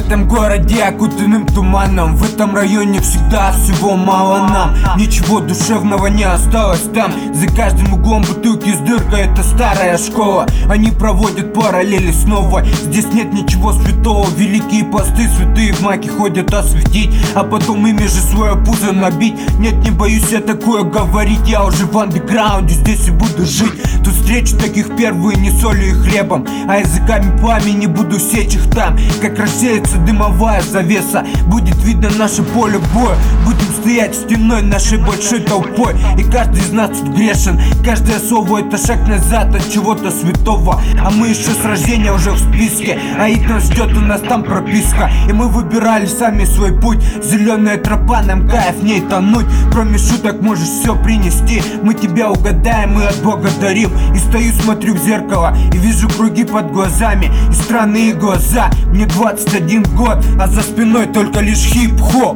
этом городе, окутанным туманом, в этом районе всегда всего мало нам. Ничего душевного не осталось там. За каждым углом бутылки с дыркой, это старая школа. Они проводят параллели снова. Здесь нет ничего святого. Великие посты, святые в маке ходят осветить, а потом ими же свое пузо набить. Нет, не боюсь я такое говорить. Я уже в андеграунде, здесь и буду жить. Тут встречу таких первые не солью и хлебом, а языками пламени буду сечь их там. Как рассеется дымовая завеса, будет видно наше поле боя. Будем стоять стеной нашей большой толпой. И каждый из нас тут грешен. Каждое слово это шаг назад от чего-то святого. А мы еще с рождения уже в списке. А их нас ждет, у нас там прописка. И мы выбирали сами свой путь. Зеленая тропа, нам кайф в ней тонуть. Кроме шуток можешь все принести. Мы тебя угадаем и отблагодарим. И стою, смотрю в зеркало и вижу круги под глазами и странные глаза. Мне 21 год, а за спиной только лишь хип-хоп.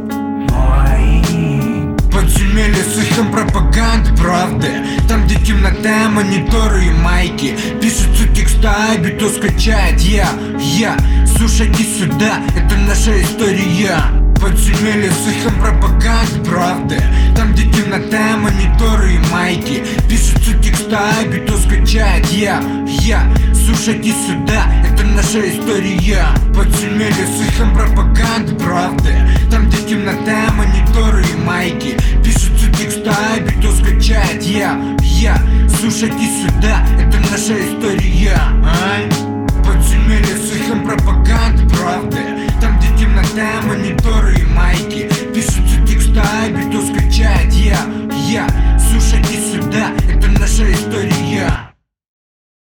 Подземелье с эхом пропаганды, правда. Там, где темнота, мониторы и майки. Пишутся текста, биту скачает я. Слушайте сюда, это наша история. Подземелье с эхом пропаганды, правда. Там, где темнота, мониторы и майки. Пишутся текста, биту скачает я. Слушайте сюда, это наша история. Подземелье с эхом пропаганды, правда. Там, где темнота, мониторы и майки. Пишутся текста, биту скачает я. Слушайте сюда, это наша история. Подземелье с эхом пропаганды, правда. Там, где темнота, мониторы и майки. Пишутся текста, биту скачает я.